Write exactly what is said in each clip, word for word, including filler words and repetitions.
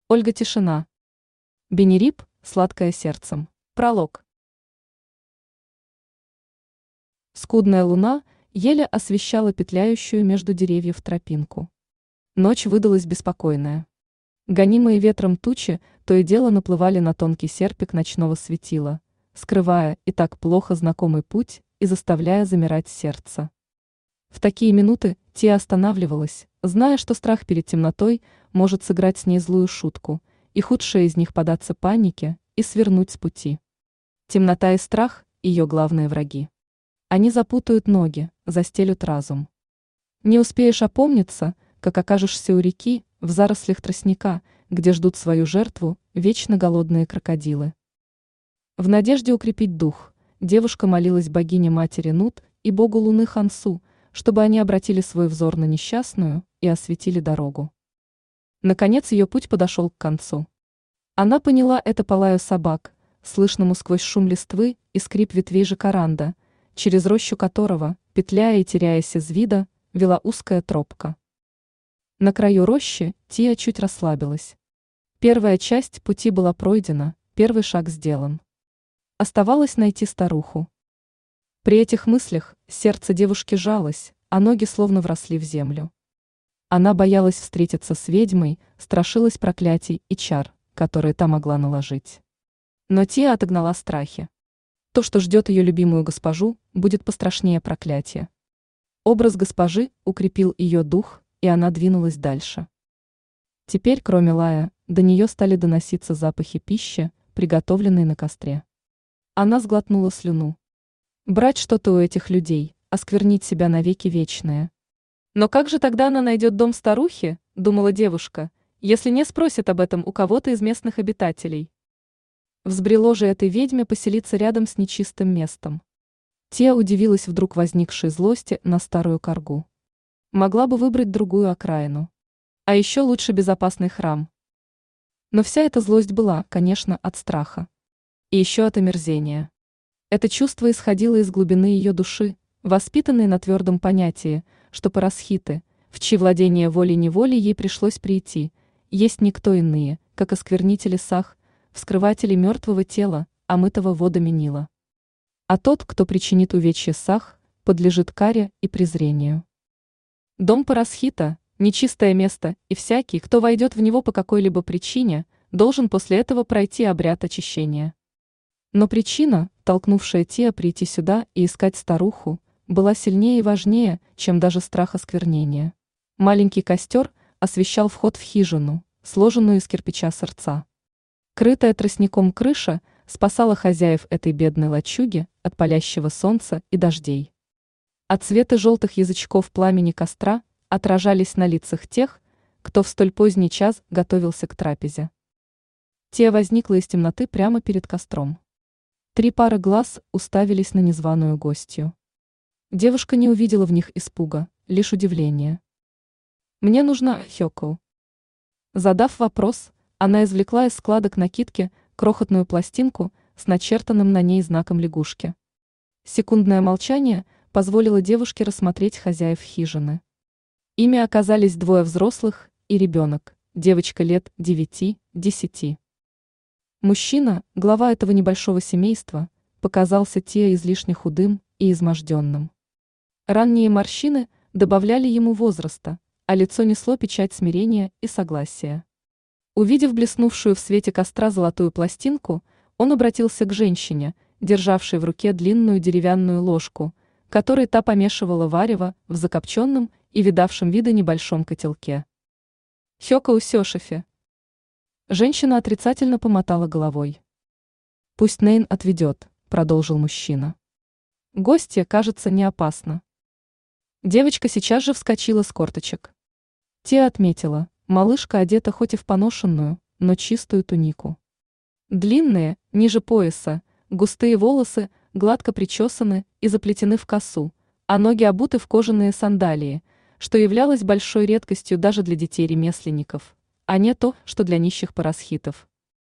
Ольга Тишина. Бенерип, сладкое сердцем. Пролог. Скудная луна еле освещала петляющую между деревьев тропинку. Ночь выдалась беспокойная. Гонимые ветром тучи то и дело наплывали на тонкий серпик ночного светила, скрывая и так плохо знакомый путь и заставляя замирать сердце. В такие минуты Тия останавливалась, зная, что страх перед темнотой может сыграть с ней злую шутку, и худшее из них податься панике и свернуть с пути. Темнота и страх – ее главные враги. Они запутают ноги, застелют разум. Не успеешь опомниться, как окажешься у реки, в зарослях тростника, где ждут свою жертву вечно голодные крокодилы. В надежде укрепить дух, девушка молилась богине-матери Нут и богу Луны Хансу, чтобы они обратили свой взор на несчастную и осветили дорогу. Наконец ее путь подошел к концу. Она поняла это по лаю собак, слышному сквозь шум листвы и скрип ветвей жакаранда, через рощу которого, петляя и теряясь из вида, вела узкая тропка. На краю рощи Тия чуть расслабилась. Первая часть пути была пройдена, первый шаг сделан. Оставалось найти старуху. При этих мыслях сердце девушки жалось, а ноги словно вросли в землю. Она боялась встретиться с ведьмой, страшилась проклятий и чар, которые та могла наложить. Но Тия отогнала страхи. То, что ждет ее любимую госпожу, будет пострашнее проклятия. Образ госпожи укрепил ее дух, и она двинулась дальше. Теперь, кроме лая, до нее стали доноситься запахи пищи, приготовленной на костре. Она сглотнула слюну. Брать что-то у этих людей, осквернить себя навеки вечное. Но как же тогда она найдет дом старухи, думала девушка, если не спросит об этом у кого-то из местных обитателей. Взбрело же этой ведьме поселиться рядом с нечистым местом. Тия удивилась вдруг возникшей злости на старую каргу. Могла бы выбрать другую окраину. А еще лучше безопасный храм. Но вся эта злость была, конечно, от страха. И еще от омерзения. Это чувство исходило из глубины ее души, воспитанной на твердом понятии, что парасхиты, в чьи владения волей-неволей ей пришлось прийти, есть никто иные, как осквернители сах, вскрыватели мертвого тела, омытого водами Нила. А тот, кто причинит увечье сах, подлежит каре и презрению. Дом парасхита – нечистое место, и всякий, кто войдет в него по какой-либо причине, должен после этого пройти обряд очищения. Но причина, толкнувшая Тия прийти сюда и искать старуху, была сильнее и важнее, чем даже страх осквернения. Маленький костер освещал вход в хижину, сложенную из кирпича сырца. Крытая тростником крыша спасала хозяев этой бедной лачуги от палящего солнца и дождей. А цветы желтых язычков пламени костра отражались на лицах тех, кто в столь поздний час готовился к трапезе. Тия возникла из темноты прямо перед костром. Три пары глаз уставились на незваную гостью. Девушка не увидела в них испуга, лишь удивление. «Мне нужна Хёко». Задав вопрос, она извлекла из складок накидки крохотную пластинку с начертанным на ней знаком лягушки. Секундное молчание позволило девушке рассмотреть хозяев хижины. Ими оказались двое взрослых и ребенок, девочка лет девяти-десяти. Мужчина, глава этого небольшого семейства, показался Тия излишне худым и изможденным. Ранние морщины добавляли ему возраста, а лицо несло печать смирения и согласия. Увидев блеснувшую в свете костра золотую пластинку, он обратился к женщине, державшей в руке длинную деревянную ложку, которой та помешивала варево в закопченном и видавшем виды небольшом котелке. «Хёко усёшефе». Женщина отрицательно помотала головой. «Пусть Нейн отведет», — продолжил мужчина. «Гостья, кажется, не опасна». Девочка сейчас же вскочила с корточек. Тия отметила, малышка одета хоть и в поношенную, но чистую тунику. Длинные, ниже пояса, густые волосы гладко причесаны и заплетены в косу, а ноги обуты в кожаные сандалии, что являлось большой редкостью даже для детей-ремесленников, а не то, что для нищих парасхитов.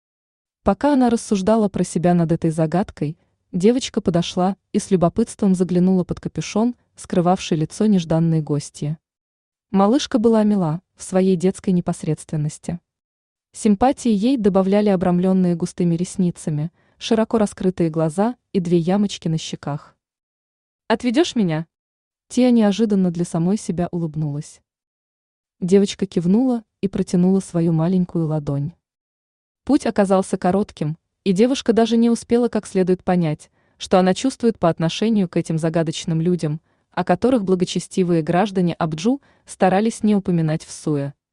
Пока она рассуждала про себя над этой загадкой, девочка подошла и с любопытством заглянула под капюшон, скрывавший лицо нежданной гостьи. Малышка была мила в своей детской непосредственности. Симпатии ей добавляли обрамленные густыми ресницами, широко раскрытые глаза и две ямочки на щеках. «Отведешь меня?» Тия неожиданно для самой себя улыбнулась. Девочка кивнула и протянула свою маленькую ладонь. Путь оказался коротким, и девушка даже не успела как следует понять, что она чувствует по отношению к этим загадочным людям, о которых благочестивые граждане Абджу старались не упоминать в суе.